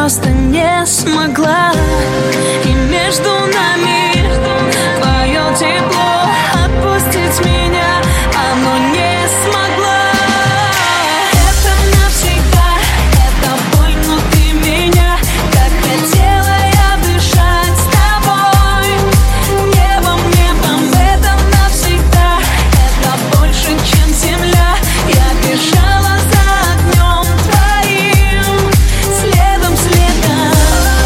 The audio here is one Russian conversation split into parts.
просто не смогла. И между нами твое тепло отпустить меня оно не смогло. Это навсегда, это боль внутри меня. Как хотела я дышать с тобой, небом, небом. Это навсегда, это больше, чем земля. Я бежала за огнем твоим, следом, следом.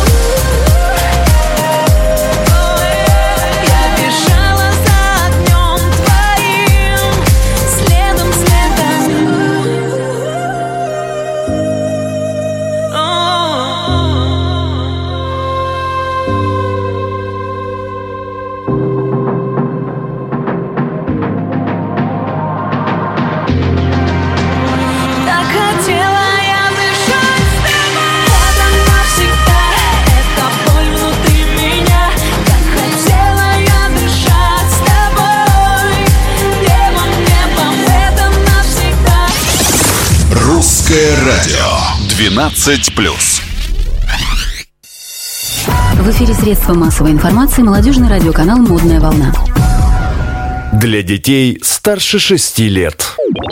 Я бежала за огнем твоим, следом, следом. Так хотела я дышать с тобой. Это навсегда, это боль внутри меня. Так хотела я дышать с тобой, небом, небом. Это навсегда. Русское радио 12+. В эфире средства массовой информации, молодежный радиоканал «Модная волна». Для детей старше 6 лет.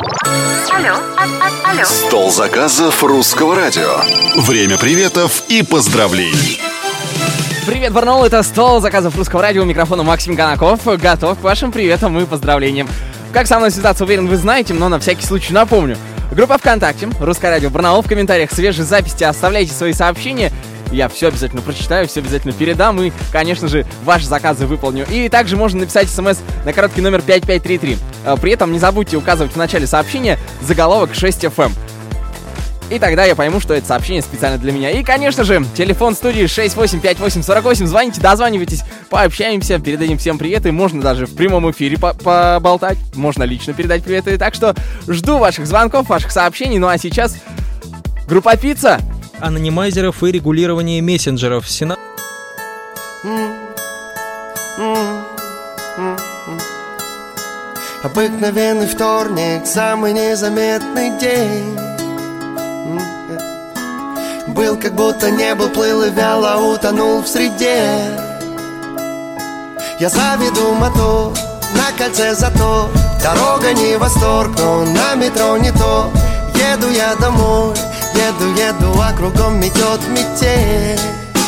Стол заказов русского радио. Время приветов и поздравлений. Привет, Барнаул, это стол заказов русского радио. У микрофона Максим Конаков. Готов к вашим приветам и поздравлениям. Как со мной связаться, уверен, вы знаете, но на всякий случай напомню. Группа ВКонтакте, Русское радио Барнаул. В комментариях свежие записи оставляйте свои сообщения. Я все обязательно прочитаю, все обязательно передам и, конечно же, ваши заказы выполню. И также можно написать смс на короткий номер 5533. При этом не забудьте указывать в начале сообщения заголовок 6FM. И тогда я пойму, что это сообщение специально для меня. И, конечно же, телефон студии 685848. Звоните, дозванивайтесь, пообщаемся, передадим всем приветы. Можно даже в прямом эфире поболтать. Можно лично передать приветы. Так что жду ваших звонков, ваших сообщений. Ну а сейчас группа «Пицца». Анонимайзеров и регулирование мессенджеров. Обыкновенный вторник, самый незаметный день. Был, как будто не был, плыл и вяло утонул в среде. Я заведу мотор, на кольце затор. Дорога не восторг, но на метро не то. Еду я домой, еду, а кругом метет метель.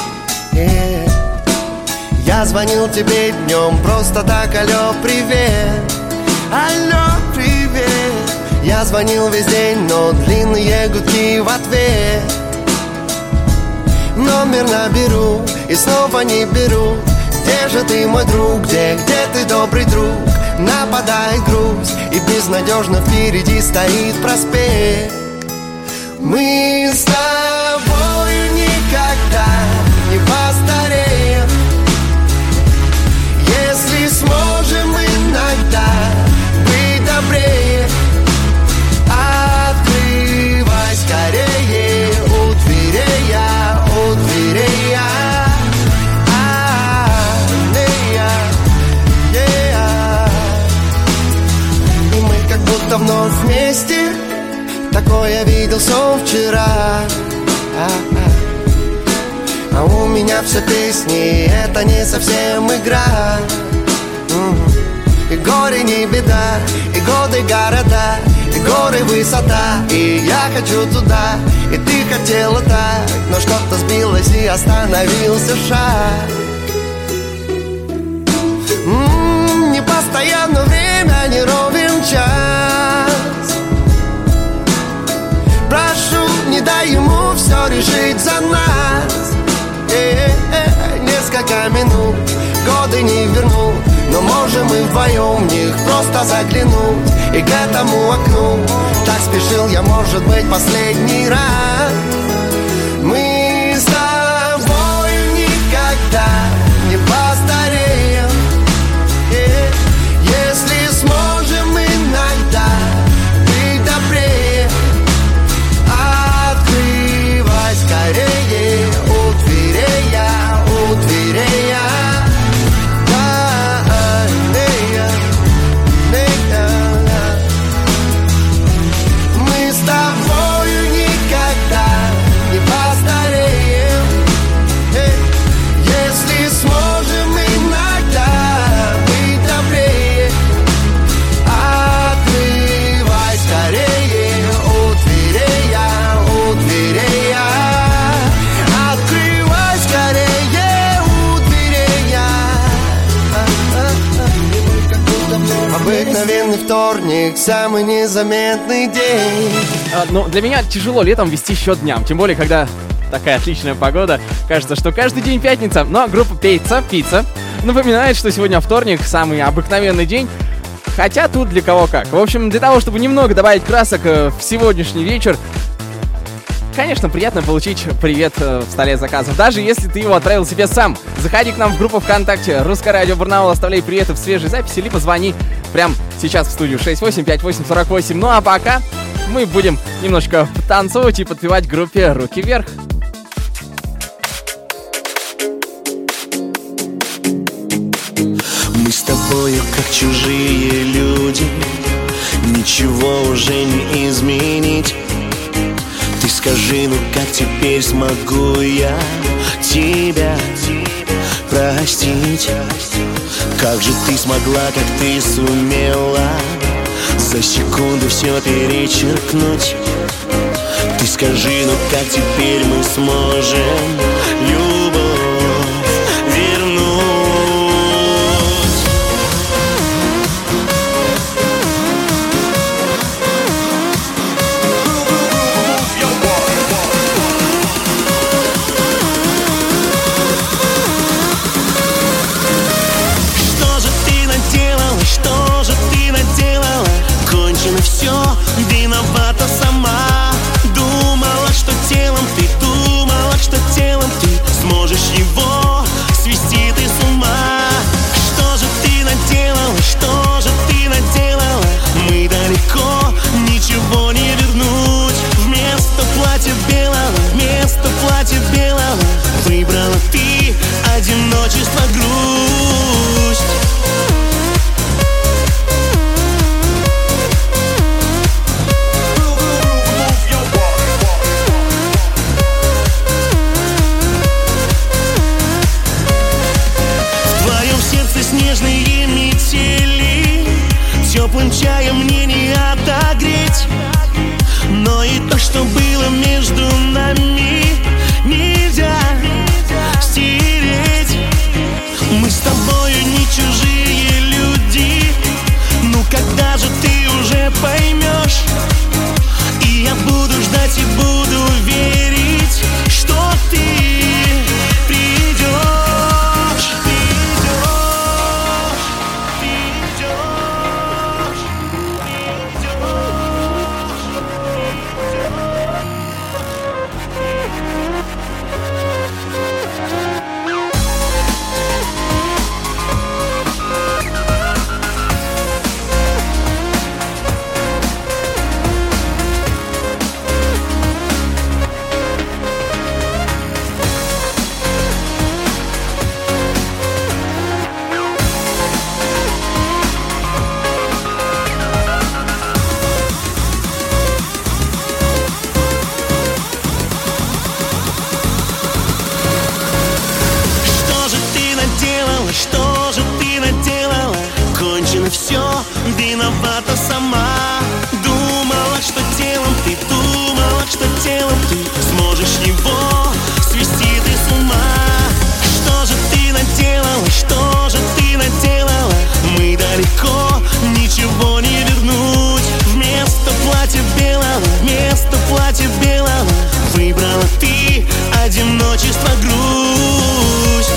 Я звонил тебе днем, просто так, алло, привет. Алло, привет. Я звонил весь день, но длинные гудки в ответ. Номер наберу и снова не беру. Где же ты, мой друг, где ты, добрый друг? Нападает грусть, и безнадежно впереди стоит проспект. Мы с тобой никогда не постареем, если сможем иногда быть добрее. Открывай скорее, у дверей я, у дверей я. И мы как будто вновь вместе. Такое я видел сон вчера. А у меня все песни, это не совсем игра. И горе не беда, и годы города, и горы высота. И я хочу туда, и ты хотела так, но что-то сбилось и остановился шаг. Не постоянно время, не ровен час. Прошу, не дай ему все решить за нас. Несколько минут, годы не вернут, но можем мы вдвоем в них просто заглянуть. И к этому окну так спешил я, может быть, последний раз. Мы с тобой никогда не постареем, если сможем иногда быть добрее. Открывай скорее, у дверей я, у дверей я. Мы с тобою никогда не постареем. самый незаметный день. Ну, для меня тяжело летом вести счет дням, тем более, когда такая отличная погода. Кажется, что каждый день пятница, но группа Pizza напоминает, что сегодня вторник, самый обыкновенный день. Хотя тут для кого как. В общем, для того, чтобы немного добавить красок в сегодняшний вечер, конечно, приятно получить привет в столе заказов, даже если ты его отправил себе сам. Заходи к нам в группу ВКонтакте «Русское радио Барнаул», оставляй приветы в свежей записи, либо звони прямо сейчас в студию 685848. Ну а пока мы будем немножко танцевать и подпевать группе «Руки вверх». Мы с тобою как чужие люди, ничего уже не изменить. Ты скажи, ну как теперь смогу я тебя простить? Как же ты смогла, как ты сумела за секунду все перечеркнуть? Ты скажи, ну как теперь мы сможем любовь вернуть? Все, виновата сама. Думала, что телом ты, думала, что телом ты сможешь его свести ты с ума. Что же ты наделала, что же ты наделала? Мы далеко, ничего не вернуть. Вместо платья белого выбрала ты одиночество, грусть. Снежные метели теплым чаем мне не отогреть, но и то, что было между нами, нельзя стереть. Мы с тобою не чужие люди, ну когда же ты уже поймешь? И я буду ждать и буду верить, что ты придешь. Что же ты наделала? Кончено все, виновата сама. Думала, что телом ты, думала, что телом ты сможешь его свести ты с ума. Что же ты наделала, что же ты наделала? Мы далеко, ничего не вернуть. Вместо платья белого выбрала ты одиночество, грусть.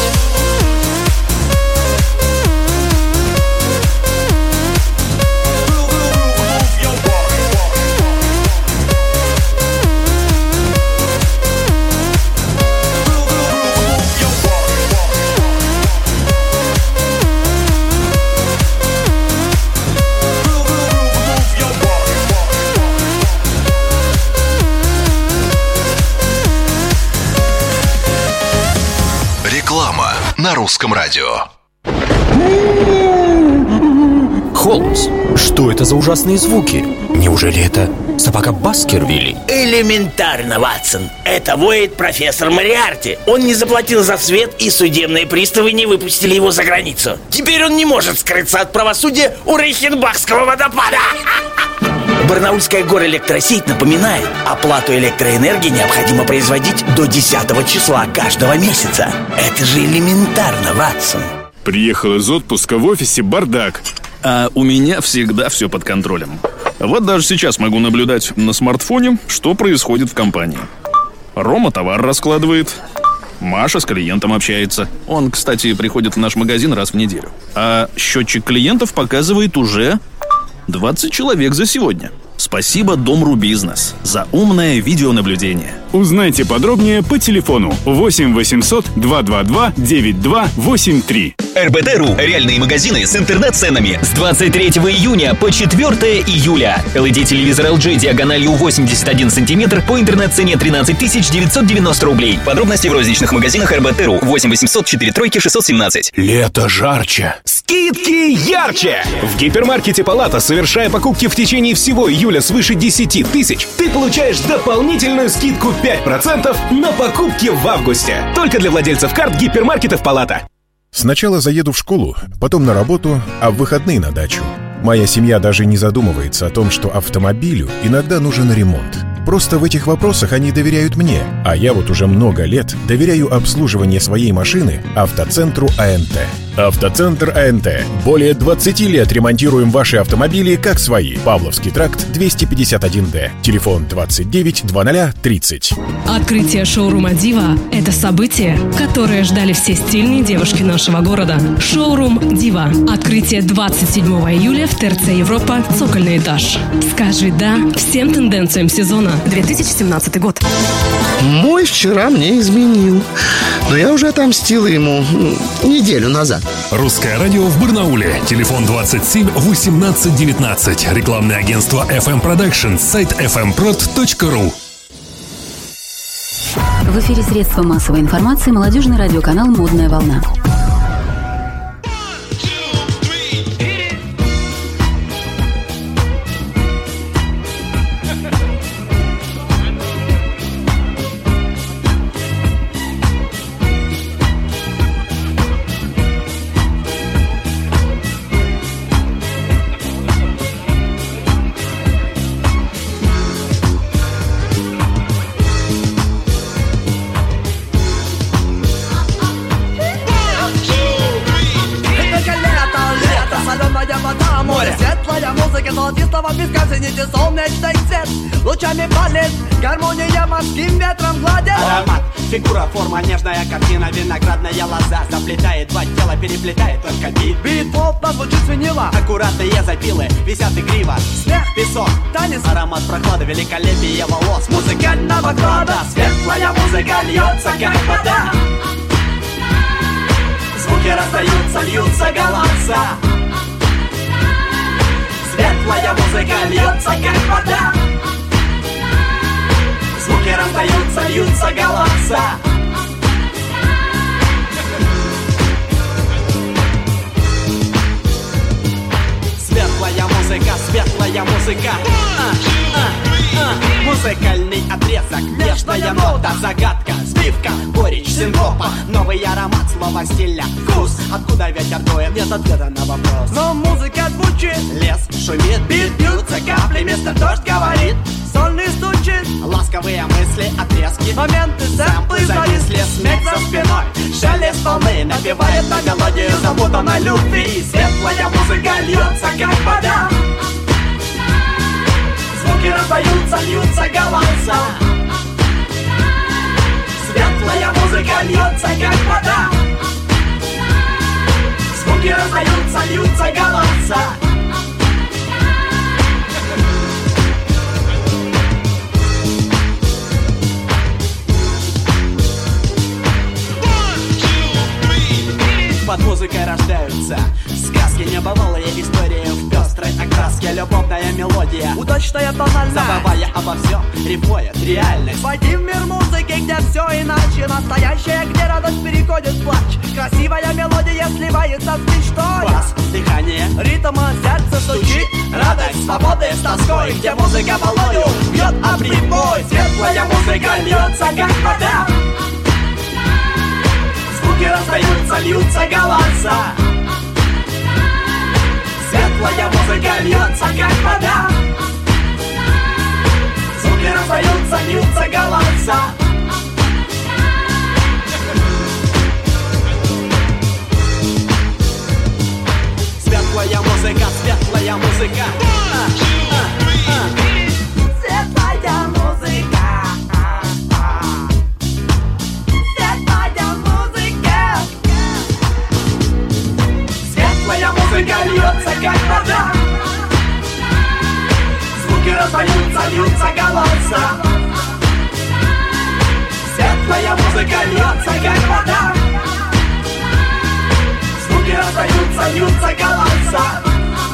На русском радио. Холмс, что это за ужасные звуки? Неужели это собака Баскервилей? Элементарно, Ватсон. Это воет профессор Мориарти. Он не заплатил за свет, и судебные приставы не выпустили его за границу. Теперь он не может скрыться от правосудия у Рейхенбахского водопада. Барнаульская горэлектросеть напоминает: оплату электроэнергии необходимо производить до 10 числа каждого месяца. Это же элементарно, Ватсон. Приехал из отпуска, в офисе бардак. А у меня всегда все под контролем. Вот даже сейчас могу наблюдать на смартфоне, что происходит в компании. Рома товар раскладывает, Маша с клиентом общается. Он, кстати, приходит в наш магазин раз в неделю. А счетчик клиентов показывает уже 20 человек за сегодня. Спасибо Дом.ру Бизнес за умное видеонаблюдение. Узнайте подробнее по телефону 8 800 222 9283. РБТ.ру. Реальные магазины с интернет-ценами. С 23 июня по 4 июля. LED-телевизор LG диагональю 81 сантиметр по интернет-цене 13 990 рублей. Подробности в розничных магазинах РБТ.ру. 8 800 4 3 617. Лето жарче. Скидки ярче! В гипермаркете «Палата», совершая покупки в течение всего июля свыше 10 тысяч, ты получаешь дополнительную скидку 5% на покупки в августе. Только для владельцев карт гипермаркетов «Палата». Сначала заеду в школу, потом на работу, а в выходные на дачу. Моя семья даже не задумывается о том, что автомобилю иногда нужен ремонт. Просто в этих вопросах они доверяют мне, а я вот уже много лет доверяю обслуживание своей машины автоцентру АНТ. Автоцентр АНТ. Более 20 лет ремонтируем ваши автомобили как свои. Павловский тракт, 251Д. Телефон 29 00 30. Открытие шоурума «Дива» — это событие, которое ждали все стильные девушки нашего города. Шоурум «Дива». Открытие 27 июля в ТРЦ «Европа», цокольный этаж. Скажи «да» всем тенденциям сезона 2017 год. Мой вчера мне изменил, но я уже отомстила ему неделю назад. Русское радио в Барнауле. Телефон 27 18 19. Рекламное агентство FM Production. Сайт fmprod.ru. В эфире средства массовой информации молодежный радиоканал «Модная волна». Золотистого песка цените солнечный свет. Лучами палец, гармония морским ветром гладит. Аромат, фигура, форма, нежная картина. Виноградная лоза заплетает два тела, переплетает только бит. Бит плотно звучит свинила. Аккуратные запилы висят игриво. Смех, песок, танец, аромат прохлады, великолепие волос. Музыкального клада, светлая музыка льется, как вода. Звуки раздаются, льются голоса. Светлая музыка льется, как вода. Звуки раздаются, льются голоса. Светлая музыка, светлая музыка. Музыкальный отрезок, нежная нота, загадка, сбивка, горечь, синкопа. Новый аромат, слова стиля, вкус. Откуда ветер дует, нет ответа на вопрос. Но музыка звучит, лес шумит, бит бьются капли, мистер Дождь говорит, сольный стучит, ласковые мысли, отрезки, моменты, сэмплы зависли, смех за спиной, шелест волны напевает на мелодию запутанной любви. Светлая музыка льется, как вода. Звуки раздаются, льются голоса. Светлая музыка льется, как вода. Звуки раздаются, льются голоса. Под музыкой рождаются сказки, небывалые истории в пестрой окраске. Любовная мелодия, удачная тональность, забывая обо всем, рифмует реальность. Войди в мир музыки, где все иначе. Настоящее, где радость переходит в плач. Красивая мелодия сливается с мечтой. Бас, дыхание, ритм, сердце стучит. Радость, свободы с тоской, где музыка волною бьет обрибой. Светлая музыка льется, как вода. Звуки раздаются, льются голоса. Светлая музыка льется, как вода. Звуки раздаются, льются голоса. Светлая музыка, светлая музыка. смеются голоса.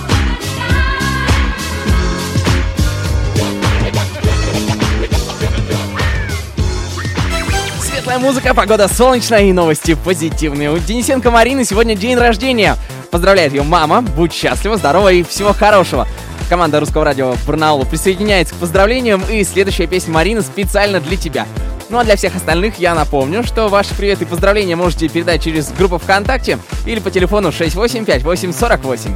Светлая музыка, погода солнечная и новости позитивные. У Денисенко Марины сегодня день рождения. Поздравляет ее мама. Будь счастлива, здорова и всего хорошего. Команда Русского радио Барнаул присоединяется к поздравлениям, и следующая песня Марины специально для тебя. Ну а для всех остальных я напомню, что ваши приветы и поздравления можете передать через группу ВКонтакте или по телефону 685-848.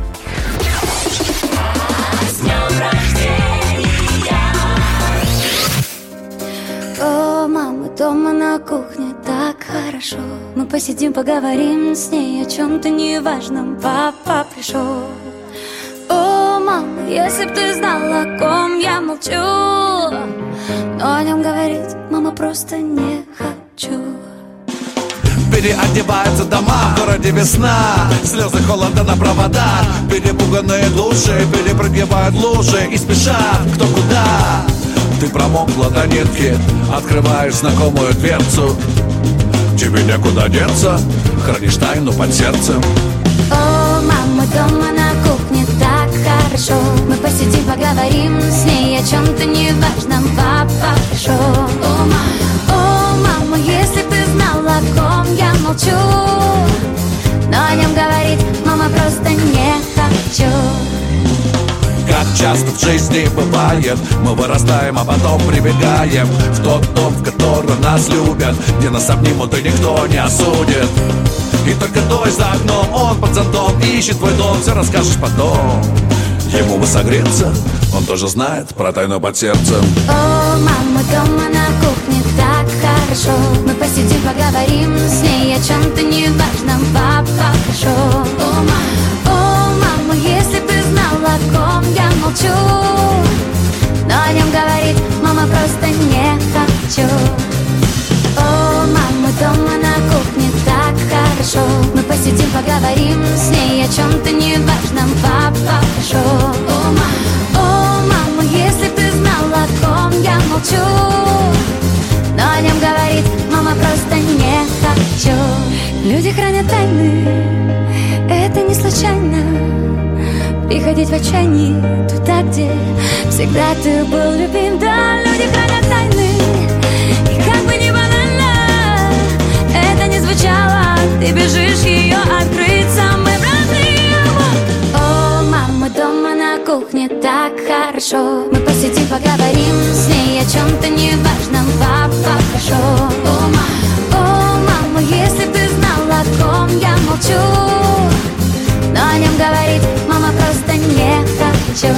О, мама дома на кухне, так хорошо. Мы посидим, поговорим с ней о чем-то неважном. Папа пришел. О, мама, если б ты знала, о ком я молчу, но о нем говорить, мама, просто не хочу. Переодеваются дома, в городе весна, слезы холода на проводах. Перепуганные души перепрыгивают лужи и спешат кто куда. Ты промокла до нитки, открываешь знакомую дверцу. Тебе некуда деться, хранишь тайну под сердцем. О, мама дома на кухне, так хорошо. Мы посидим, поговорим с ней о чем-то неважном. Папа пришел. О, мама, если б ты знала, о ком я молчу, но о нем говорить, мама, просто не хочу. Как часто в жизни бывает, мы вырастаем, а потом прибегаем в тот дом, в котором нас любят, где нас обнимут и никто не осудит. И только дождь за окном, он под зонтом ищет твой дом, все расскажешь потом. Ему бы согреться, он тоже знает про тайну под сердцем. О, мама дома на кухне, так хорошо. Мы посидим, поговорим с ней о чем-то неважном. Папа пришел. О, мама, если б ты знала, о ком я молчу, но о нем говорить, мама, просто не хочу. О, мама дома на кухне, так хорошо. Мы посидим, поговорим с ней о чем-то неважном. Папа пришел. О, мама, если б ты знала, о ком я молчу, но о нем говорить, мама, просто не хочу. Люди хранят тайны, это не случайно. Приходить в отчаянии туда, где всегда ты был любим. Да, люди хранят тайны, и как бы ни банально это не звучало, ты бежишь ее открыть самым родным. О, мама дома на кухне, так хорошо. Мы посидим, поговорим с ней о чем-то неважном. Папа пришел. О, мама, если б ты знала, о ком я молчу, но о нем говорить, мама, просто не хочу.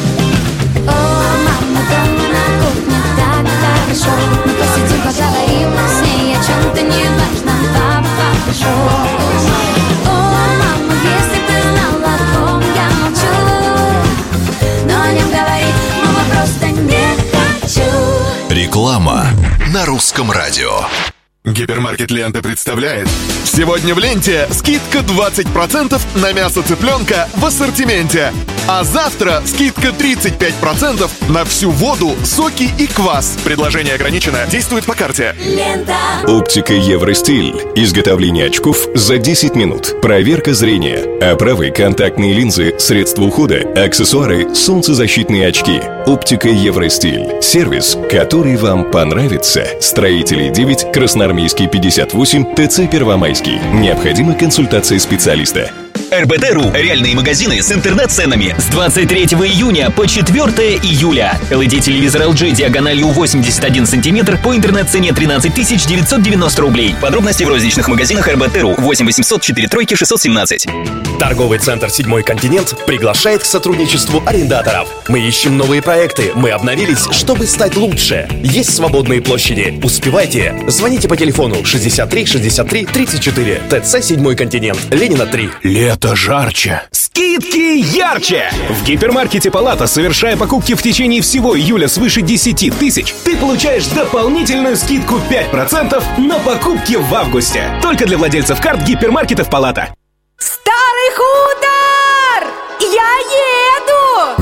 О, мама дома на кухне, так хорошо. Мы посидим, поговорим с ней о чем-то неважном. Папа пришел. О, мама, если б ты знала, о ком я молчу, но о нем говорить, мама, просто не хочу. Реклама на Русском радио. Гипермаркет «Лента» представляет. Сегодня в «Ленте» скидка 20% на мясо цыпленка в ассортименте. А завтра скидка 35% на всю воду, соки и квас. Предложение ограничено. Действует по карте. Лента. Оптика Евростиль. Изготовление очков за 10 минут. Проверка зрения. Оправы, контактные линзы, средства ухода, аксессуары, солнцезащитные очки. Оптика Евростиль. Сервис, который вам понравится. Строителей 9, Красноармейский 58, ТЦ Первомайский. Необходима консультация специалиста. РБТ.ру. Реальные магазины с интернет-ценами. С 23 июня по 4 июля. LED-телевизор LG диагональю 81 сантиметр по интернет-цене 13 990 рублей. Подробности в розничных магазинах РБТ.ру. 8 800 4 3 617. Торговый центр «Седьмой континент» приглашает к сотрудничеству арендаторов. Мы ищем новые проекты. Мы обновились, чтобы стать лучше. Есть свободные площади. Успевайте. Звоните по телефону 63 63 34. ТЦ «Седьмой континент». Ленина 3. Лето жарче. Скидки ярче! В гипермаркете «Палата», совершая покупки в течение всего июля свыше 10 тысяч, ты получаешь дополнительную скидку 5% на покупки в августе. Только для владельцев карт гипермаркетов «Палата». Старый хутор! Я еду!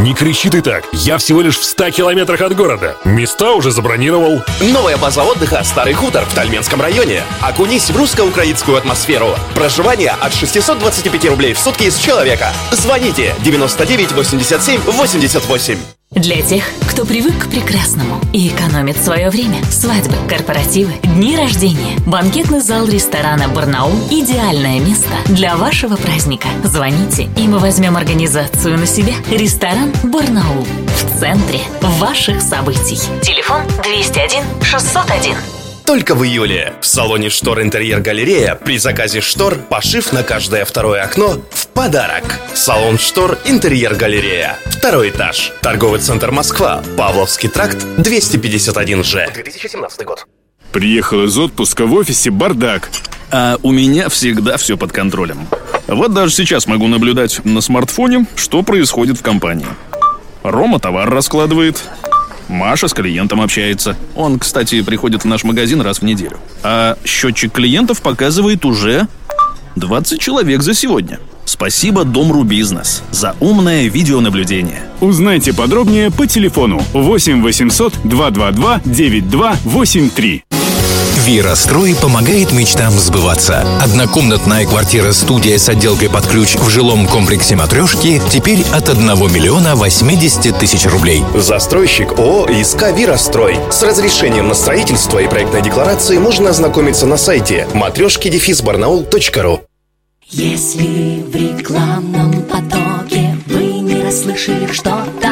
Не кричи ты так, я всего лишь в 100 километрах от города. Места уже забронировал. Новая база отдыха «Старый хутор» в Тальменском районе. Окунись в русско-украинскую атмосферу. Проживание от 625 рублей в сутки с человека. Звоните 99 87 88. Для тех, кто привык к прекрасному и экономит свое время. Свадьбы, корпоративы, дни рождения. Банкетный зал ресторана «Барнаул» – идеальное место для вашего праздника. Звоните, и мы возьмем организацию на себя. Ресторан «Барнаул» в центре ваших событий. Телефон 201 601. Только в июле в салоне «Штор Интерьер Галерея» при заказе штор пошив на каждое второе окно в подарок. Салон «Штор Интерьер Галерея». 2-й этаж. Торговый центр «Москва». Павловский тракт, 251Ж. 2017 год. Приехал из отпуска, в офисе бардак. А у меня всегда все под контролем. Вот даже сейчас могу наблюдать на смартфоне, что происходит в компании. Рома товар раскладывает. Маша с клиентом общается. Он, кстати, приходит в наш магазин раз в неделю. А счетчик клиентов показывает уже 20 человек за сегодня. Спасибо Дом.ру Бизнес за умное видеонаблюдение. Узнайте подробнее по телефону 8 800 222 9283. Вирастрой помогает мечтам сбываться. Однокомнатная квартира-студия с отделкой под ключ в жилом комплексе «Матрешки» теперь от 1 миллиона 80 тысяч рублей. Застройщик ООО «ИСК Вирастрой». С разрешением на строительство и проектной декларации можно ознакомиться на сайте matрешки-barnaul.ru. Если в рекламном потоке вы не расслышали что-то,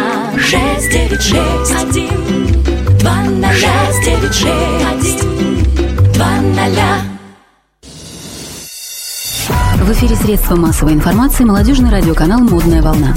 696 1 20 696 В эфире средства массовой информации молодежный радиоканал «Модная волна».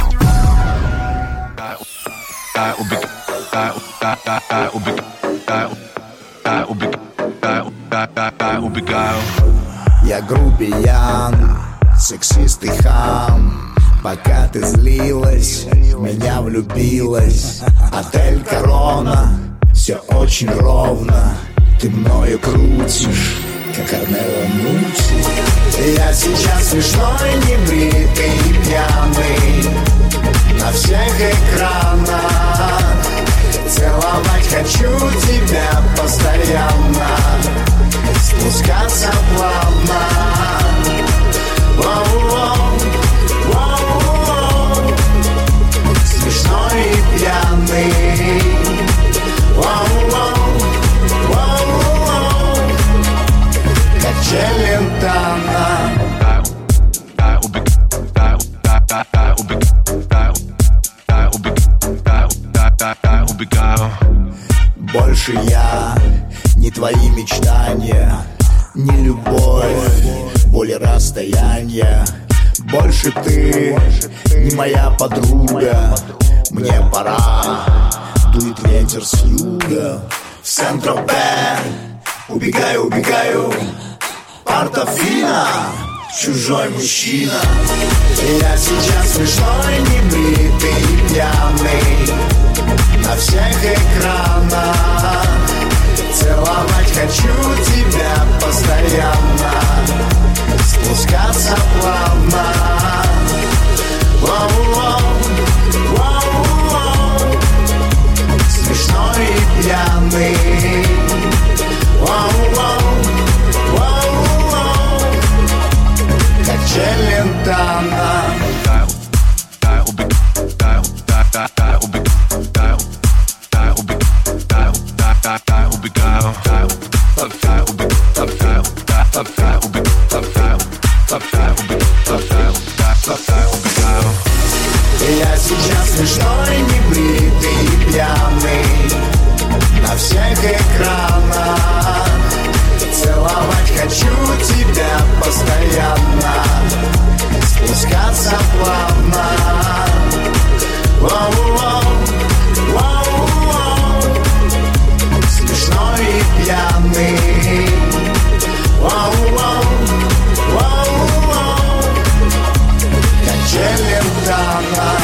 Я грубиян, сексист и хам. Пока ты злилась, в меня влюбилась. Отель «Корона», все очень ровно. Ты мною крутишь, как Арнелла Мути. Я сейчас смешной, небритый и пьяный на всех экранах. Целовать хочу тебя постоянно, спускаться плавно. Воу-воу, воу-воу. Смешной и пьяный. Воу-воу, воу-воу. Как Челентано. Больше я не твои мечтания, не любовь, боль и расстояние. Больше ты не моя подруга. Мне пора, дует ветер с юга. В Сен-Тропе убегаю, убегаю. Портофино, чужой мужчина. Я сейчас смешной, небритый и пьяный на всех экранах. Целовать хочу тебя постоянно, спускаться плавно. Воу-воу, воу-воу. Смешной и пьяный. Воу-воу, воу-воу. Как Челентано. Я сейчас смешной, небритый и пьяный на всех экранах. Целовать хочу тебя постоянно, спускаться плавно. Воу-воу, воу-воу. Смешной и пьяный. Воу-воу, воу-воу. Как Челентано.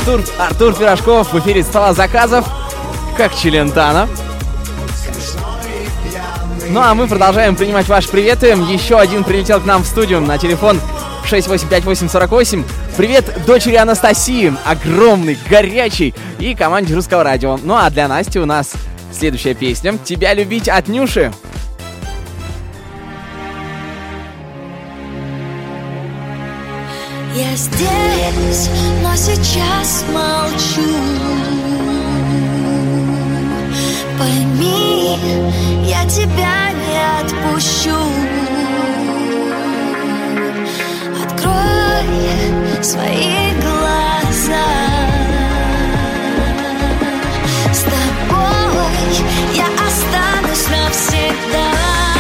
Артур Пирожков в эфире «Стола заказов», как Челентано. Ну а мы продолжаем принимать ваши приветы. Еще один прилетел к нам в студию на телефон 685848. Привет дочери Анастасии, огромный, горячий, и команде Русского радио. Ну а для Насти у нас следующая песня «Тебя любить» от Нюши. Я здесь, но сейчас молчу. Пойми, я тебя не отпущу. Открой свои глаза. С тобой я останусь навсегда.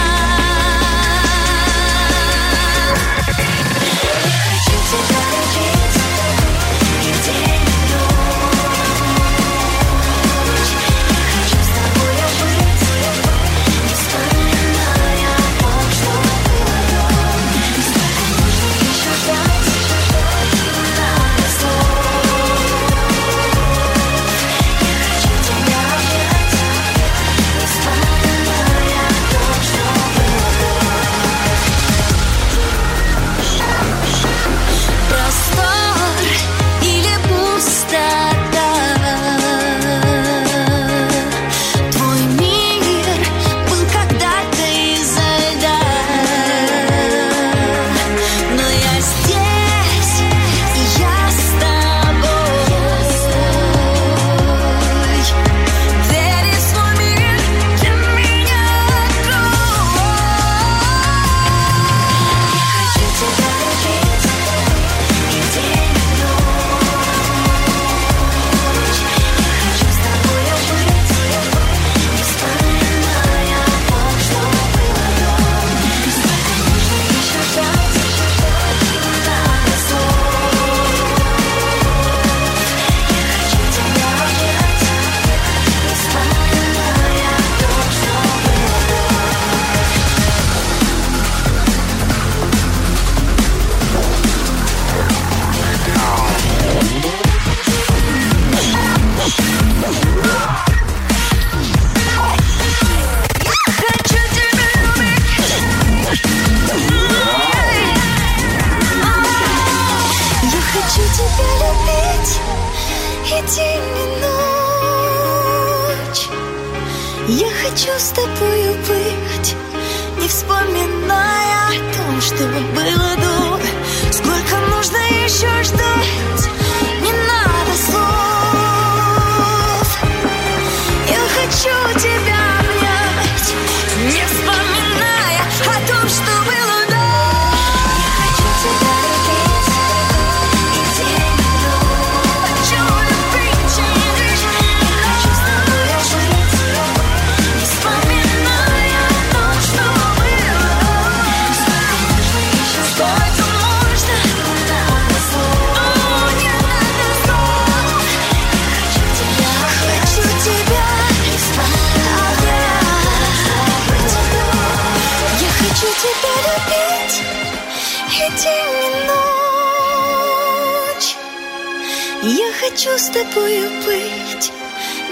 Хочу с тобою быть, не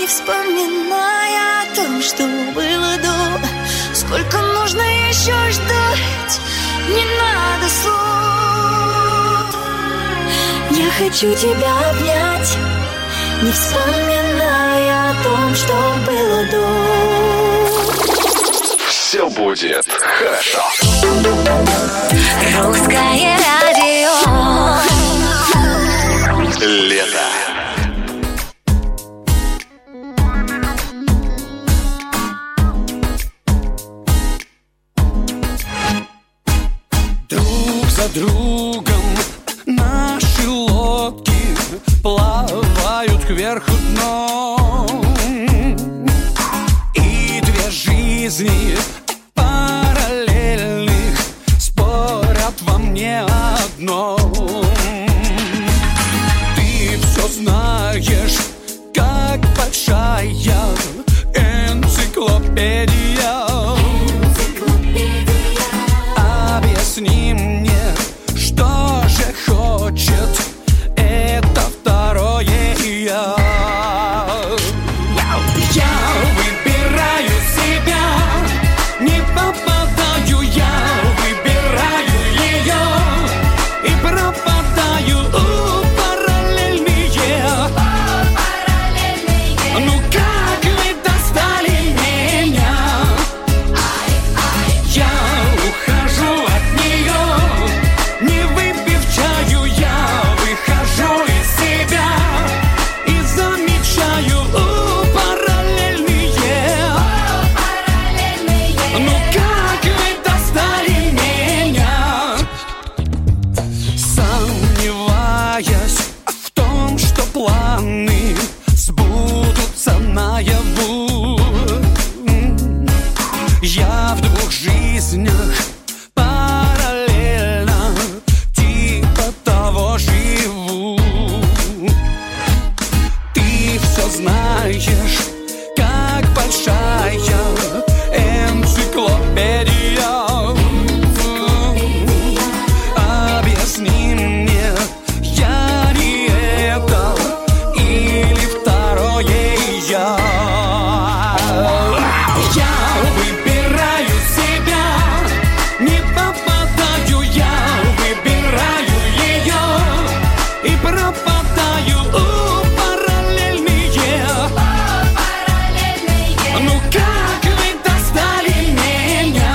вспоминая о том, что было до. Сколько нужно еще ждать, не надо слов. Я хочу тебя обнять, не вспоминая о том, что было до. Все будет хорошо. Русское радио. Лето. Друг за другом наши лодки плавают кверху дном. И две жизни параллельных спорят во мне одном. Ты все знаешь, как большая энциклопедия. Объясни мне, что же хочет это второе Я в двух жизнях параллельно, типа того живу. Ты все знаешь, как большая энциклопедия. Объясни мне, я не это или второе я. Я выбираю себя, не попадаю, я выбираю ее и пропадаю. Ну как вы достали меня?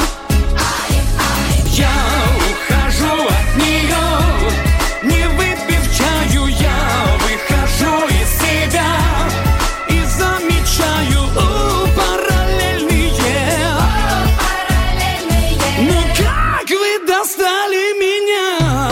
Я ухожу от нее, не выпив чаю, я выхожу из себя и замечаю параллельные. Ну как вы достали меня?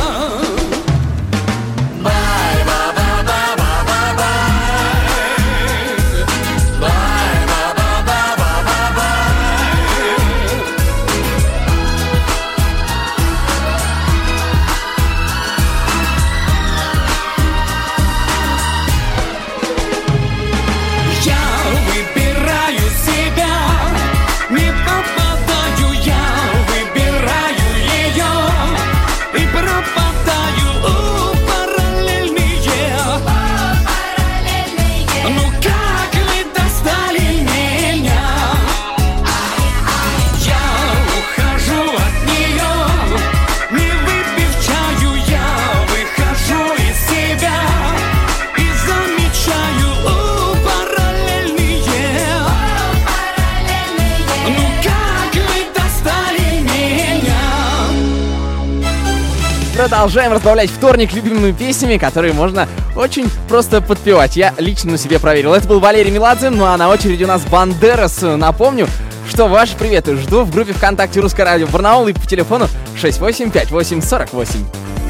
Продолжаем разбавлять вторник любимыми песнями, которые можно очень просто подпевать. Я лично на себе проверил. Это был Валерий Меладзе, ну а на очереди у нас Бандерас. Напомню, что ваши приветы жду в группе ВКонтакте Русское радио Барнаул и по телефону 685848.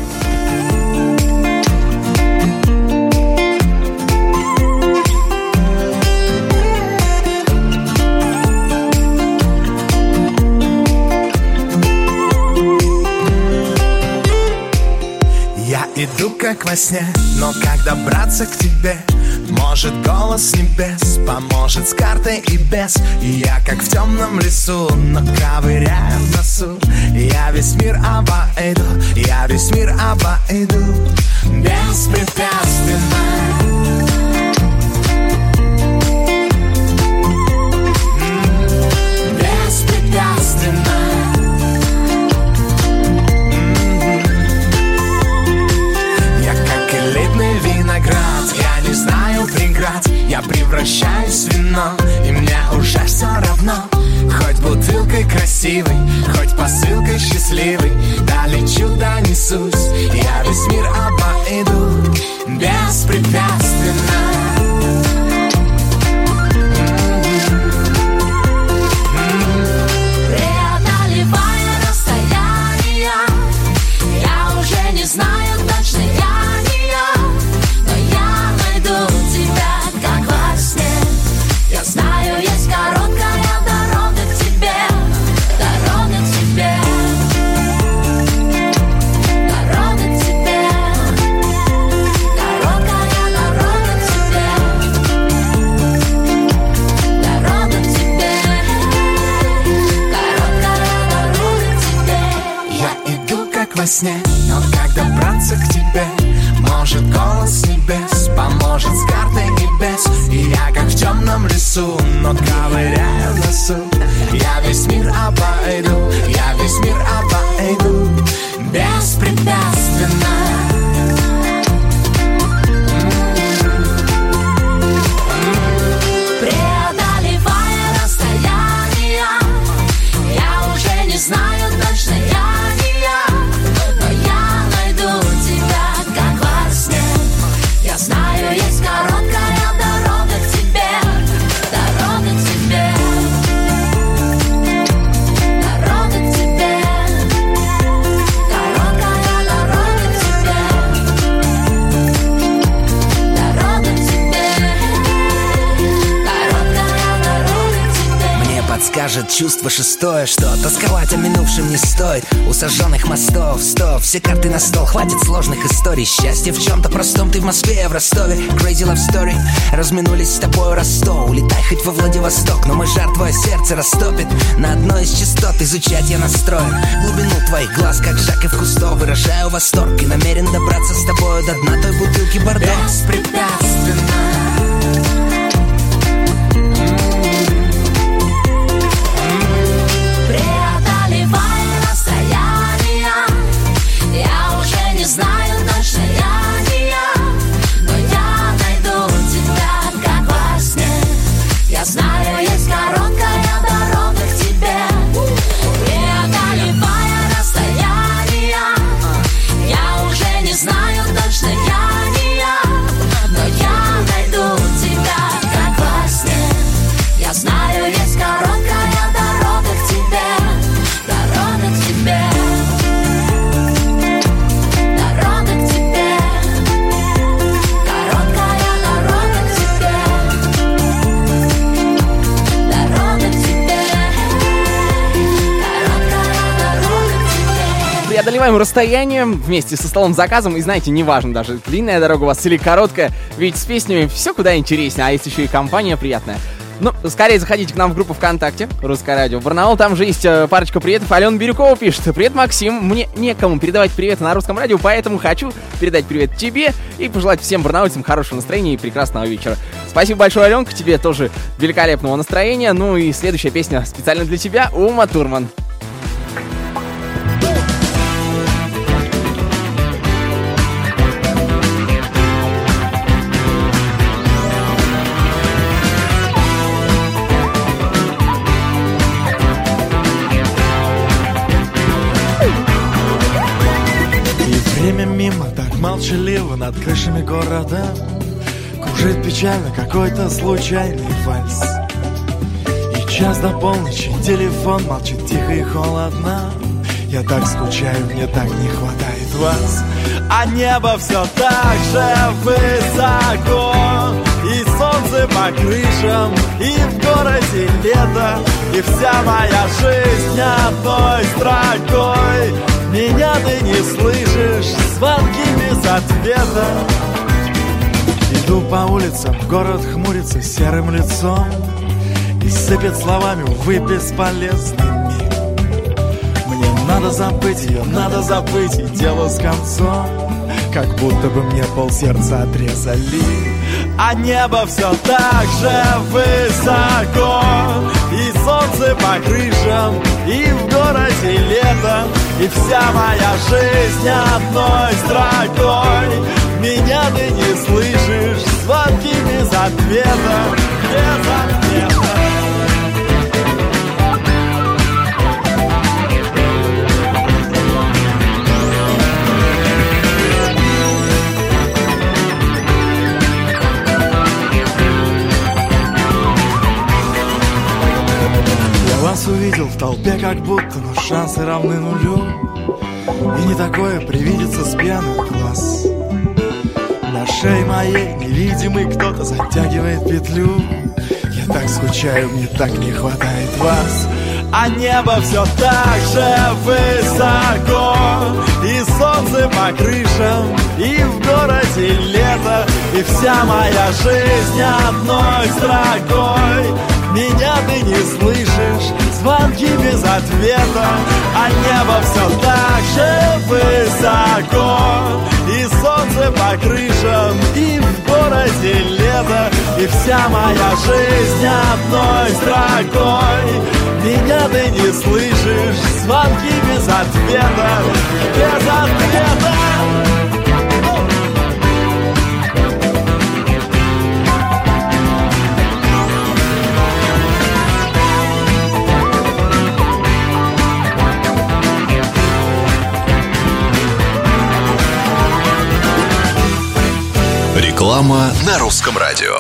Иду как во сне, но как добраться к тебе? Может, голос с небес поможет с картой и без. И я как в темном лесу, но ковыряю в носу. Я весь мир обойду, я весь мир обойду беспрепятственно. Беспрепятственно. Виноград, я не знаю преград, я превращаюсь в вино, и мне уже все равно. Хоть бутылкой красивой, хоть посылкой счастливой, долечу, донесусь, я весь мир обойду беспрепятственно. Преодолевая расстояния, я уже не знаю точно, я знаю, есть короткая дорога к тебе, дорога к тебе, дорога к тебе, короткая дорога к тебе, дорога к тебе, короткая дорога к тебе. Я иду как во сне, но как добраться к тебе? Может, голос с небес поможет с картой и без. И я как в темном лесу, но ковыряю в носу. Я весь мир обойду, я весь мир обойду беспрепятственно. Преодолевая расстояния, я уже не знаю точно, я не я, но я найду тебя, как во сне. Я знаю, есть короткая дорога к тебе, дорога к тебе. скажет чувство шестое, что тосковать о минувшем не стоит. У сожженных мостов, стоп, все карты на стол, хватит сложных историй. Счастье в чем-то простом, ты в Москве, я в Ростове. Crazy love story, разминулись с тобой Ростов. Улетай хоть во Владивосток, но мой жар твое сердце растопит. На одной из частот изучать я настроен. Глубину твоих глаз, как Жаков Кусто, выражаю восторг и намерен добраться с тобою до дна той бутылки Бордо. Беспрепятственно. Знаю точно, я не я, но я найду тебя, как во сне. Я знаю, есть короткая дорога к тебе, преодолевая расстояния. Я уже не знаю точно, я не я, но я найду тебя, как во сне. Я знаю, есть короткая дорога к тебе, дорога к тебе. Преодолеваем расстояние вместе со столом заказом. И знаете, неважно даже, длинная дорога у вас или короткая, ведь с песнями все куда интереснее, а есть еще и компания приятная. Ну, скорее заходите к нам в группу ВКонтакте «Русское радио Барнаул». Там же есть парочка приветов. Алена Бирюкова пишет: «Привет, Максим. Мне некому передавать приветы на русском радио, поэтому хочу передать привет тебе и пожелать всем барнаульцам хорошего настроения и прекрасного вечера». Спасибо большое, Аленка. Тебе тоже великолепного настроения. Ну и следующая песня специально для тебя — Ума Турман. Время мимо, так молчаливо над крышами города кружит печально какой-то случайный вальс. И час до полночи, телефон молчит тихо и холодно. Я так скучаю, мне так не хватает вас. А небо все так же высоко, и солнце по крышам, и в городе лето, и вся моя жизнь одной строкой. Меня ты не слышишь, звонки без ответа. Иду по улицам, город хмурится серым лицом и сыпет словами, увы, бесполезный мир. Мне надо забыть ее, надо забыть и дело с концом, как будто бы мне полсердца отрезали. А небо все так же высоко, и солнце по крышам, и в городе лето, и вся моя жизнь одной строкой. Меня ты не слышишь, звонки без ответа, без ответа. Вас увидел в толпе как будто, но шансы равны нулю. И не такое привидится с пьяных глаз. На шее моей невидимый кто-то затягивает петлю. Я так скучаю, мне так не хватает вас. А небо все так же высоко, и солнце по крышам, и в городе лето, и вся моя жизнь одной строкой. Меня ты не слышишь, звонки без ответа. А небо все так же высоко, и солнце по крышам, и в городе лето, и вся моя жизнь одной строкой. Меня ты не слышишь, звонки без ответа, без ответа. Реклама на русском радио.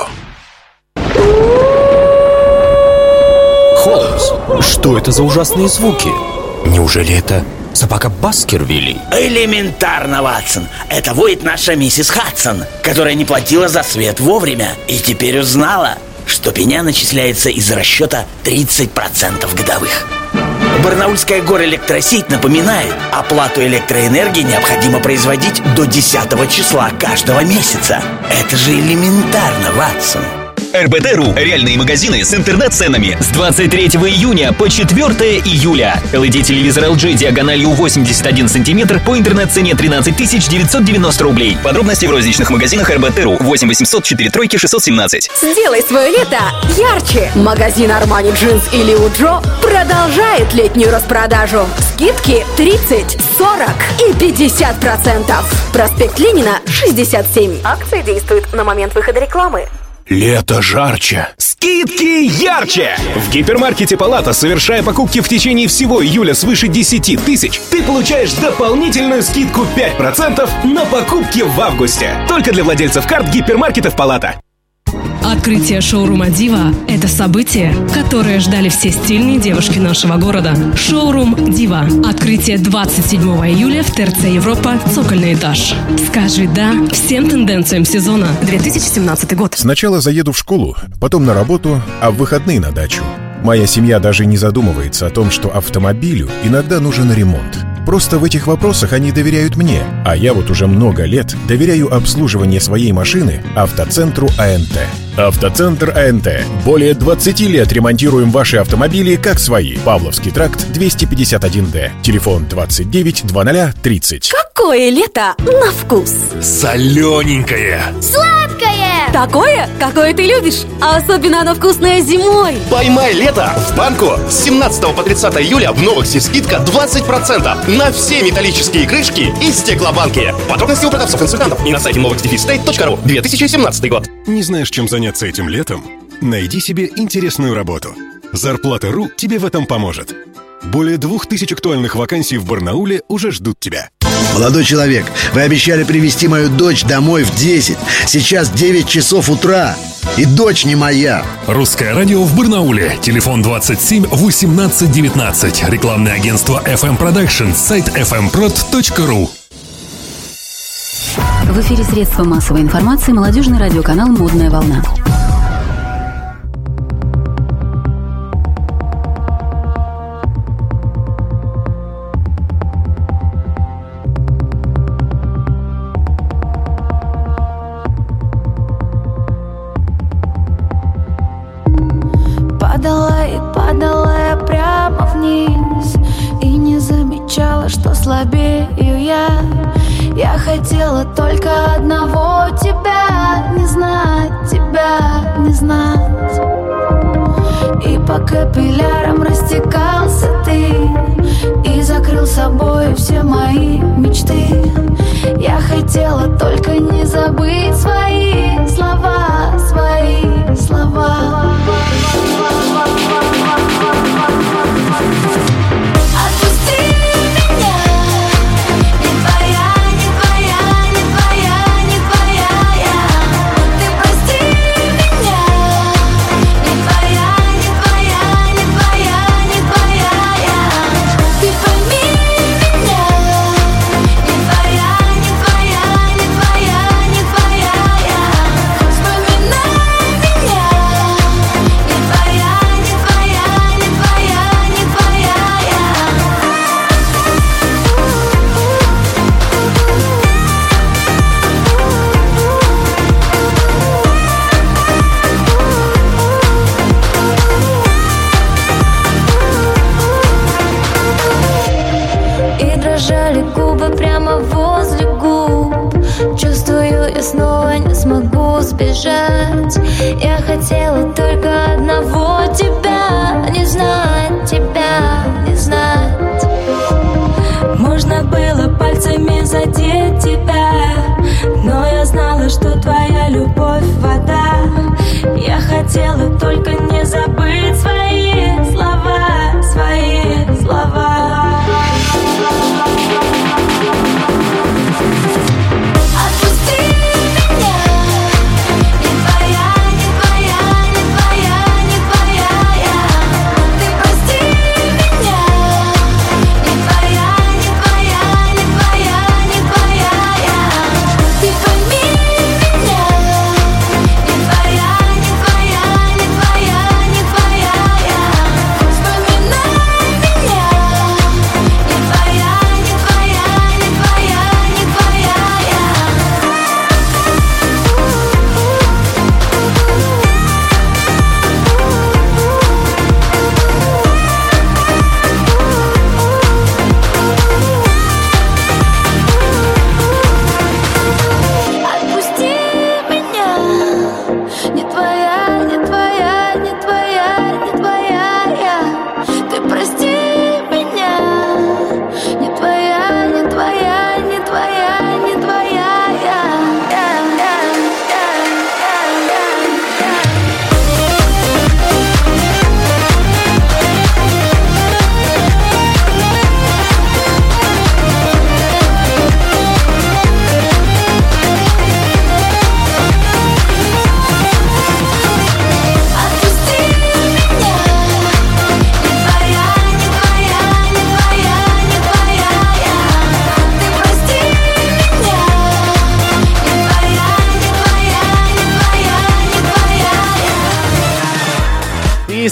Холмс, что это за ужасные звуки? Неужели это собака Баскервилей? Элементарно, Ватсон. Это воет наша миссис Хадсон, которая не платила за свет вовремя и теперь узнала. что пеня начисляется из расчета 30% годовых. Барнаульская горэлектросеть напоминает, оплату электроэнергии необходимо производить до 10 числа каждого месяца. Это же элементарно, Ватсон. РБТ.ру. Реальные магазины с интернет-ценами с 23 июня по 4 июля. LED-телевизор LG диагональю 81 сантиметр по интернет-цене 13 990 рублей. Подробности в розничных магазинах РБТ.ру. 8 800 43 617. Сделай свое лето ярче. Магазин Armani Jeans и Liu Джо продолжает летнюю распродажу. Скидки 30, 40 и 50%. Проспект Ленина, 67. Акция действует на момент выхода рекламы. Лето жарче. Скидки ярче! В гипермаркете «Палата», совершая покупки в течение всего июля свыше 10 тысяч, ты получаешь дополнительную скидку 5% на покупки в августе. Только для владельцев карт гипермаркетов «Палата». Открытие шоурума «Дива» – это событие, которое ждали все стильные девушки нашего города. Шоурум «Дива». Открытие 27 июля в ТРЦ «Европа», цокольный этаж. Скажи «да» всем тенденциям сезона 2017 год. Сначала заеду в школу, потом на работу, а в выходные на дачу. Моя семья даже не задумывается о том, что автомобилю иногда нужен ремонт. Просто в этих вопросах они доверяют мне, а я вот уже много лет доверяю обслуживание своей машины автоцентру АНТ. Автоцентр АНТ. Более 20 лет ремонтируем ваши автомобили как свои. Павловский тракт, 251Д. Телефон 29 00 30. Какое лето на вкус? Солененькое. Сладкое! Такое, какое ты любишь. А особенно оно вкусное зимой. Поймай лето в банку. С 17 по 30 июля в Новоксе скидка 20% на все металлические крышки и стеклобанки. Подробности у продавцов-консультантов и на сайте novoxdefistate.ru. 2017 год. Не знаешь, чем заняться этим летом? Найди себе интересную работу. Зарплата.ру тебе в этом поможет. Более 2000 актуальных вакансий в Барнауле уже ждут тебя. Молодой человек, вы обещали привезти мою дочь домой в 10. Сейчас 9 часов утра. И дочь не моя. Русское радио в Барнауле. Телефон 27 18 19. Рекламное агентство FM Production. Сайт fmprod.ru. В эфире средства массовой информации молодежный радиоканал «Модная волна». Падала я прямо вниз и не замечала, что слабею я. Я хотела только одного — тебя не знать, тебя не знать. И по капиллярам растекался ты и закрыл собой все мои мечты. Я хотела только не забыть свои слова, свои слова.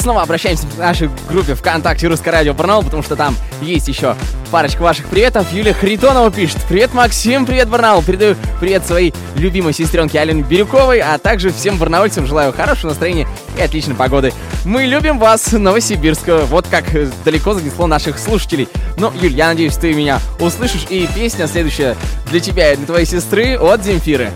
снова обращаемся к нашей группе ВКонтакте «Русское радио Барнаул», потому что там есть еще парочка ваших приветов. Юлия Харитонова пишет: привет, Максим, привет, Барнаул. Передаю привет своей любимой сестренке Алене Бирюковой, а также всем барнаульцам желаю хорошего настроения и отличной погоды. Мы любим вас, Новосибирского. Вот как далеко занесло наших слушателей. Ну, Юль, я надеюсь, ты меня услышишь. И песня следующая для тебя и для твоей сестры от Земфиры.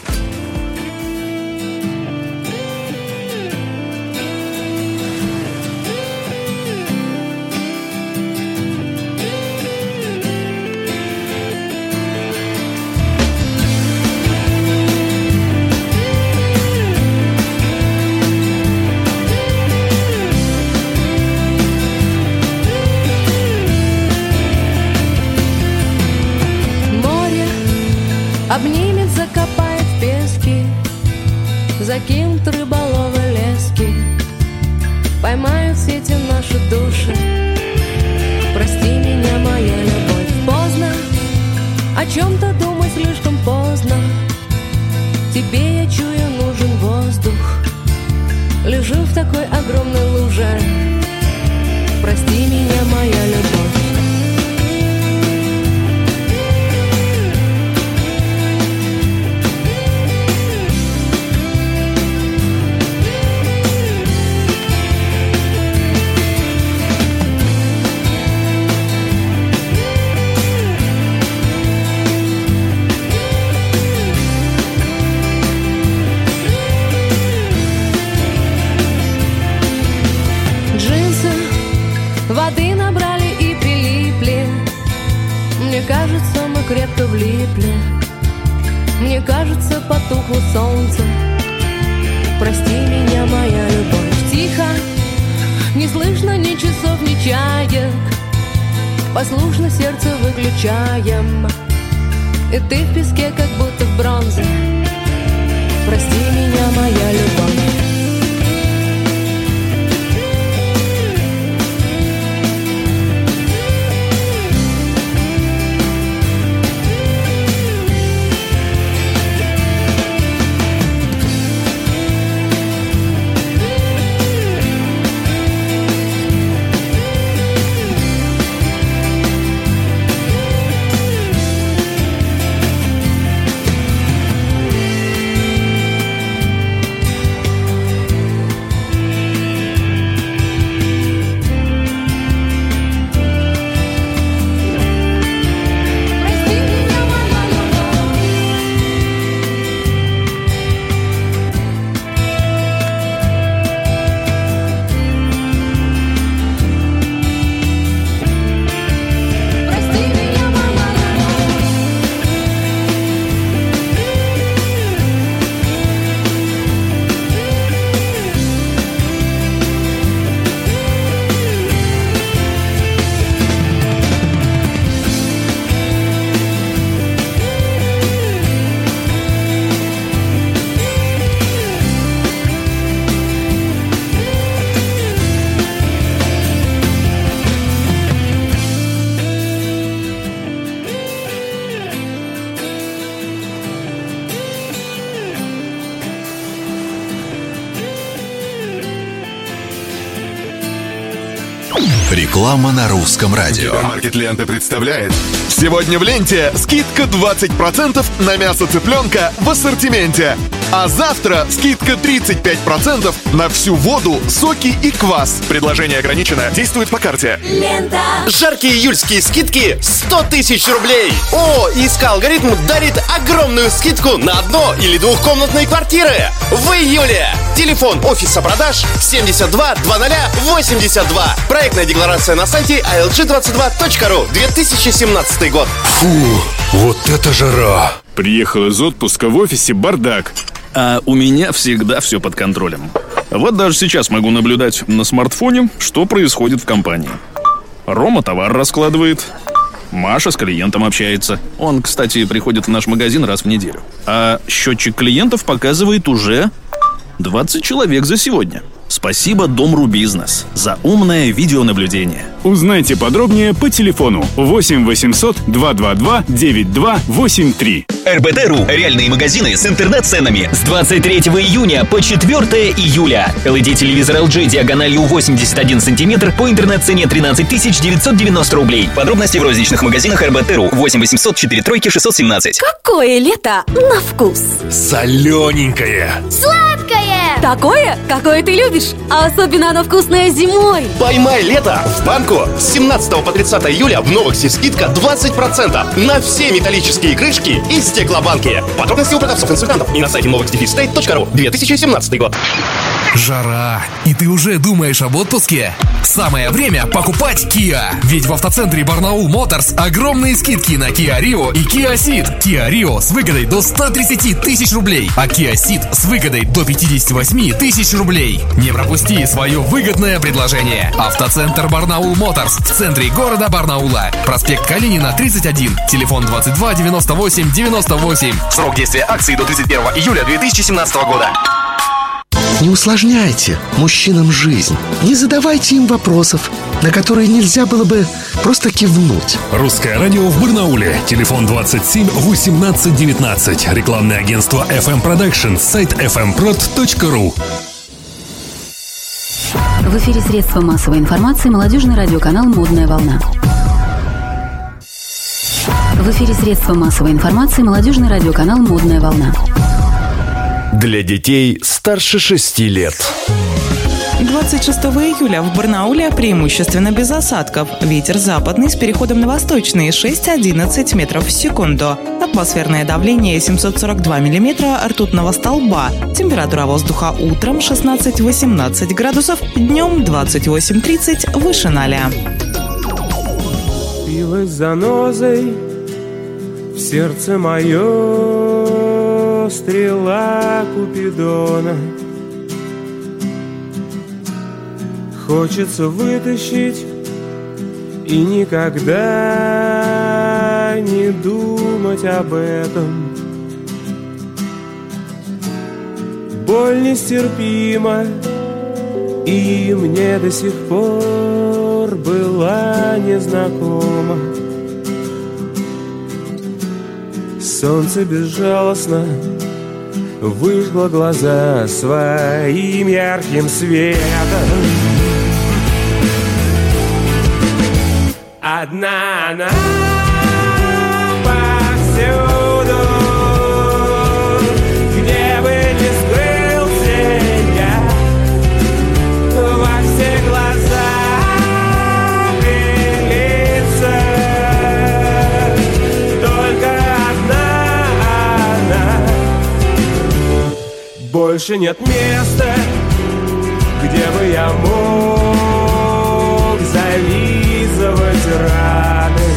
Обнимет, закопает в пески, закинут рыболовы лески, поймают в сети наши души. Прости меня, моя любовь. Поздно о чем-то думать, слишком поздно. Тебе, я чую, нужен воздух. Лежу в такой огромной луже. Прости меня, моя любовь. Воды набрали и прилипли. Мне кажется, мы крепко влипли. Мне кажется, потухло солнце. Прости меня, моя любовь. Тихо, не слышно ни часов, ни чаек. Послушно сердце выключаем. И ты в песке, как будто в бронзе. Прости меня, моя любовь. Реклама на русском радио. Гипермаркет «Лента» представляет. Сегодня в «Ленте» скидка 20% на мясо цыпленка в ассортименте. А завтра скидка 35% на всю воду, соки и квас. Предложение ограничено. Действует по карте. Лента. Жаркие июльские скидки 100 тысяч рублей. О, ИСК «Алгоритм» дарит огромную скидку на одно- или двухкомнатные квартиры. В июле. Телефон офиса продаж 72 2082. Проектная декларация на сайте alg22.ru. 2017 год. Фу, вот это жара. Приехал из отпуска, в офисе бардак. А у меня всегда все под контролем. Вот даже сейчас могу наблюдать на смартфоне, что происходит в компании. Рома товар раскладывает, Маша с клиентом общается. Он, кстати, приходит в наш магазин раз в неделю. А счетчик клиентов показывает уже 20 человек за сегодня. Спасибо Дом.ру Бизнес за умное видеонаблюдение. Узнайте подробнее по телефону 8 800 222 9283. РБТ.ру. Реальные магазины с интернет-ценами. С 23 июня по 4 июля. LED-телевизор LG диагональю 81 сантиметр по интернет-цене 13 990 рублей. Подробности в розничных магазинах РБТ.ру. 8 800 4 3 617. Какое лето на вкус? Солененькое. Сладкое! Такое, какое ты любишь. А особенно оно вкусное зимой. Поймай лето в банку. С 17 по 30 июля в Новоксе скидка 20% на все металлические крышки и стеклобанки. Подробности у продавцов-консультантов и на сайте novexdefistyle.ru. 2017 год. Жара, и ты уже думаешь об отпуске? Самое время покупать Kia. Ведь в автоцентре Барнаул Моторс огромные скидки на Kia Rio и Kia Ceed. Kia Rio с выгодой до 130 тысяч рублей, а Kia Ceed с выгодой до 58 тысяч рублей. Не пропусти свое выгодное предложение. Автоцентр Барнаул Моторс в центре города Барнаула. Проспект Калинина, 31. Телефон 22 98 98. Срок действия акции до 31 июля 2017 года. Не усложняйте мужчинам жизнь. Не задавайте им вопросов, на которые нельзя было бы просто кивнуть. Русское радио в Барнауле. Телефон 27 18 19. Рекламное агентство FM Production. Сайт fmprod.ru. В эфире средства массовой информации молодежный радиоканал «Модная волна». В эфире средства массовой информации молодежный радиоканал «Модная волна». Для детей старше 6 лет. 26 июля в Барнауле преимущественно без осадков. Ветер западный с переходом на восточный 6-11 метров в секунду. Атмосферное давление 742 миллиметра ртутного столба. Температура воздуха утром 16-18 градусов, днем 28-30 выше 0. Билась занозой в сердце мое стрела Купидона. Хочется вытащить и никогда не думать об этом. Боль нестерпима, и мне до сих пор была незнакома. Солнце безжалостно выжгло глаза своим ярким светом. Одна она повсюду, где бы ни скрылся я, во все глаза и лица. Только одна она. Больше нет места, где бы я мог зализывать раны.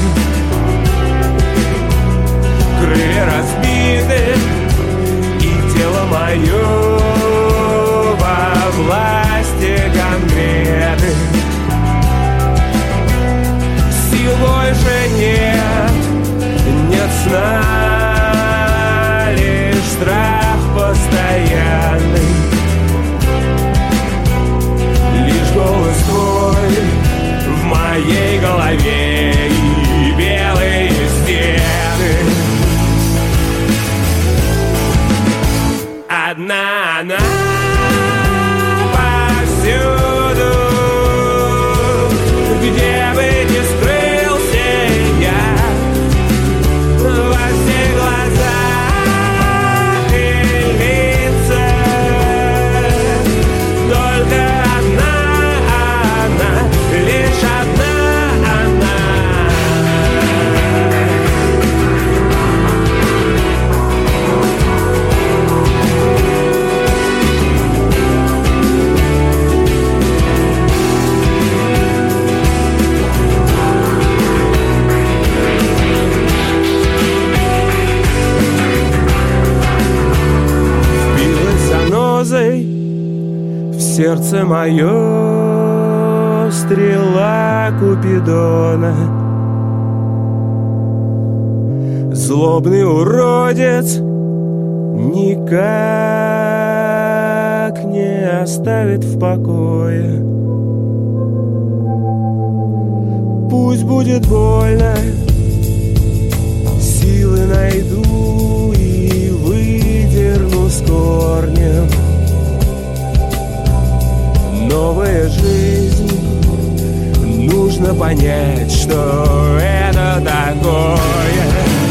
Крылья разбиты, и тело мое во власти гангрены. Сил больше нет, нет сна, лишь страх постоянный. Лишь голос твой в моей голове и белые стены. Одна она повсюду, где бы ни скрылся я, во все глаза и лица. Только одна она, лишь одна она. Вбилась занозой в сердце мое стрела Купидона. Злобный уродец никак так не оставит в покое. Пусть будет больно, силы найду и выдерну с корнем. Новая жизнь, нужно понять, что это такое.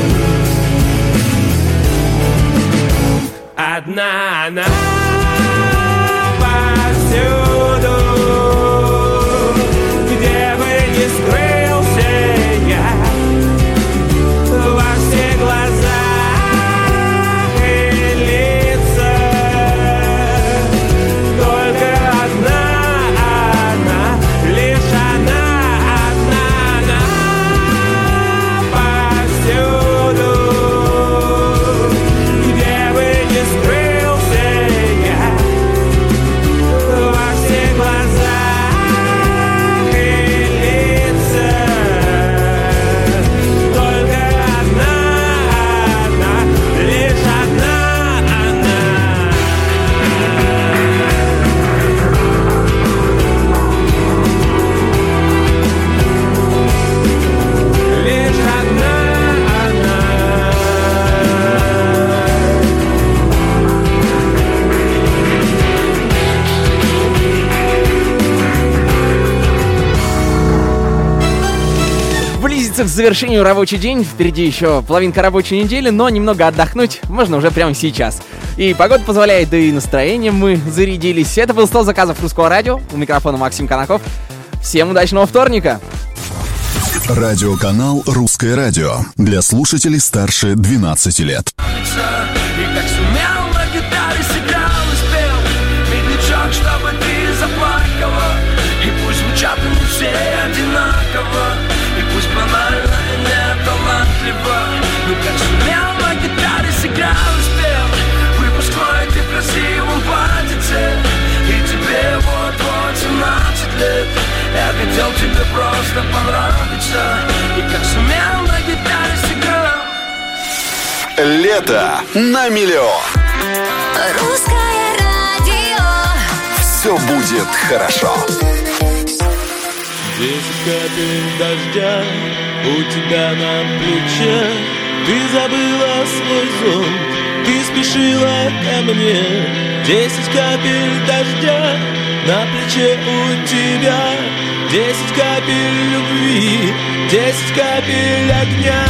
Одна она повсюду, где бы ни скрылся я, во все глаза и лица. Только одна она, лишь она, одна она повсюду, где бы ни скрылся я, во все глаза и лица. Только одна она, лишь одна она. Лишь одна она. Близится к завершению рабочий день, впереди еще половинка рабочей недели, но немного отдохнуть можно уже прямо сейчас. И погода позволяет, да и настроением мы зарядились. Это был 100 заказов Русского радио. У микрофона Максим Конаков. Всем удачного вторника! Радиоканал «Русское радио» для слушателей старше 12 лет. И как сумел на гитаре сыграл и спел медлячок, чтобы ты заплакала. И пусть звучат они все одинаково, и пусть банально и не талантливо. Ну как сумел на гитаре сыграл и спел выпускной ты в красивом платьице, и тебе вот-вот 17 лет. Я хотел тебе просто понравиться, и как сумел на гитаре сыграл. Лето на миллион. Русское радио. Все будет хорошо. 10 капель дождя у тебя на плече. Ты забыла свой зонт, ты спешила ко мне. 10 капель дождя на плече у тебя. 10 капель любви, 10 капель огня.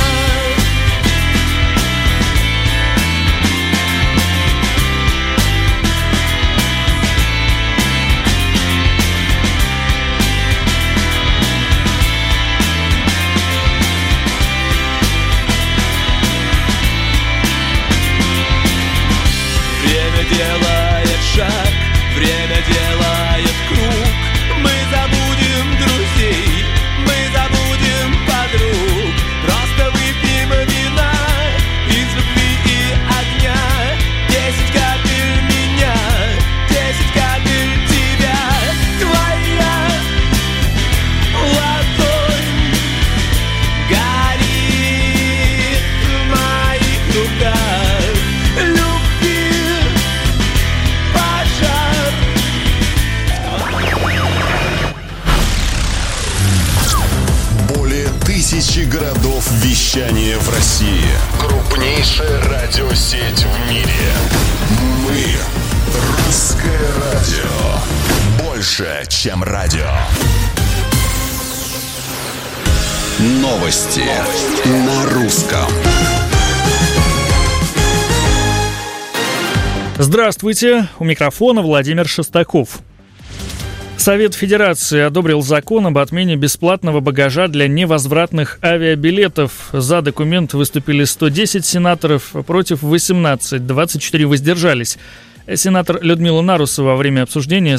Время делает шаг, время делает круг. Мы забудем друзей, мы забудем подруг. Просто выпьем вина из любви и огня. 10 капель меня, 10 капель тебя. Твоя ладонь горит в моих руках. Любви пожар. Более 1000 городов вещания в России. Крупнейшая радиосеть в мире. Мы — Русское радио. Больше, чем радио. Новости на русском. Здравствуйте, у микрофона Владимир Шестаков. Совет Федерации одобрил закон об отмене бесплатного багажа для невозвратных авиабилетов. За документ выступили 110 сенаторов, против 18, 24 воздержались. Сенатор Людмила Нарусова во время обсуждения